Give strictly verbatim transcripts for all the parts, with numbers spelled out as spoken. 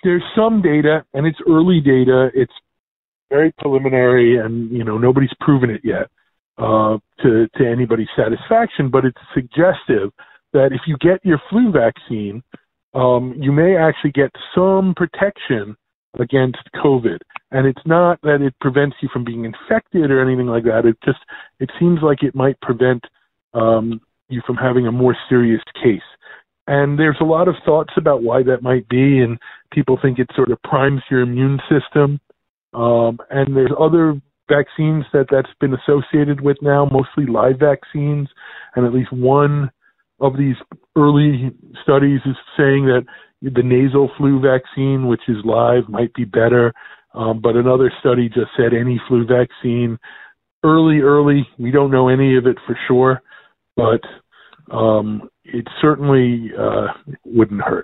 there's some data, and it's early data. It's very preliminary, and you know nobody's proven it yet uh, to to anybody's satisfaction. But it's suggestive that if you get your flu vaccine, um, you may actually get some protection against COVID. And it's not that it prevents you from being infected or anything like that. It just it seems like it might prevent um, you from having a more serious case. And there's a lot of thoughts about why that might be, and people think it sort of primes your immune system. Um, and there's other vaccines that that's been associated with now, mostly live vaccines, and at least one of these early studies is saying that the nasal flu vaccine, which is live, might be better. Um, but another study just said any flu vaccine. Early, early, we don't know any of it for sure, but um, it certainly uh, wouldn't hurt.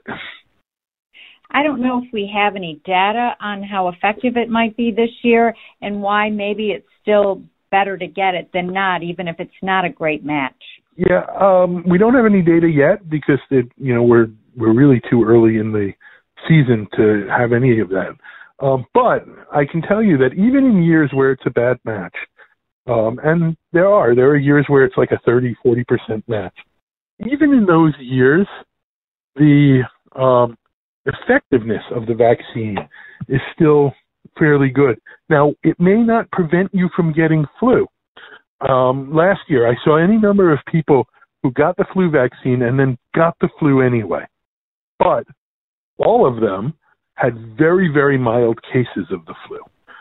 I don't know if we have any data on how effective it might be this year and why maybe it's still better to get it than not, even if it's not a great match. Yeah, um, we don't have any data yet because it, you know we're we're really too early in the season to have any of that. Um, but I can tell you that even in years where it's a bad match, um, and there are there are years where it's like a thirty, forty percent match. Even in those years, the um, effectiveness of the vaccine is still fairly good. Now, it may not prevent you from getting flu. Um, last year, I saw any number of people who got the flu vaccine and then got the flu anyway. But all of them had very, very mild cases of the flu.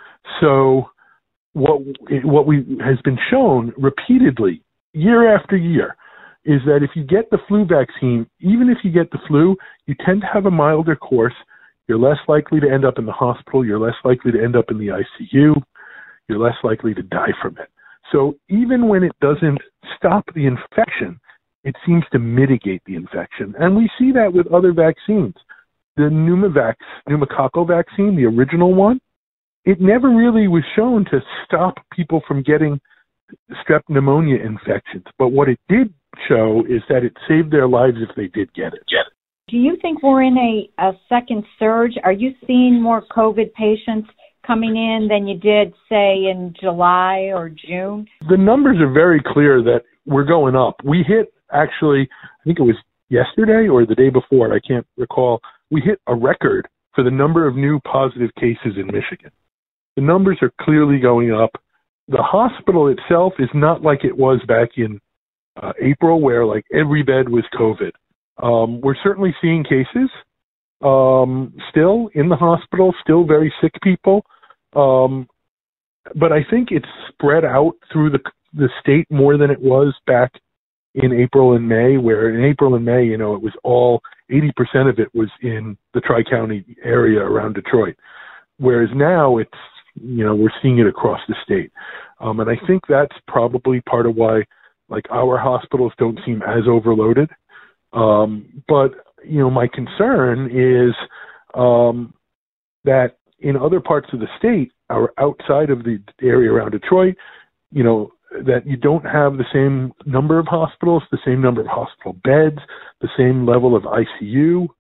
So what what we has been shown repeatedly, year after year, is that if you get the flu vaccine, even if you get the flu, you tend to have a milder course. You're less likely to end up in the hospital. You're less likely to end up in the I C U. You're less likely to die from it. So even when it doesn't stop the infection, it seems to mitigate the infection. And we see that with other vaccines. The Pneumovax, pneumococcal vaccine, the original one, it never really was shown to stop people from getting strep pneumonia infections. But what it did show is that it saved their lives if they did get it. Get it. Do you think we're in a, a second surge? Are you seeing more COVID patients coming in than you did, say, in July or June? The numbers are very clear that we're going up. We hit, actually, I think it was yesterday or the day before, I can't recall, we hit a record for the number of new positive cases in Michigan. The numbers are clearly going up. The hospital itself is not like it was back in uh, April, where like every bed was COVID. Um, we're certainly seeing cases um, still in the hospital, still very sick people. Um, but I think it's spread out through the the state more than it was back in April and May, where in April and May, you know, it was all, eighty percent of it was in the Tri-County area around Detroit. Whereas now it's, you know, we're seeing it across the state. Um, and I think that's probably part of why, like, our hospitals don't seem as overloaded. Um, but, you know, my concern is um, that in other parts of the state, or outside of the area around Detroit, you know, that you don't have the same number of hospitals, the same number of hospital beds, the same level of I C U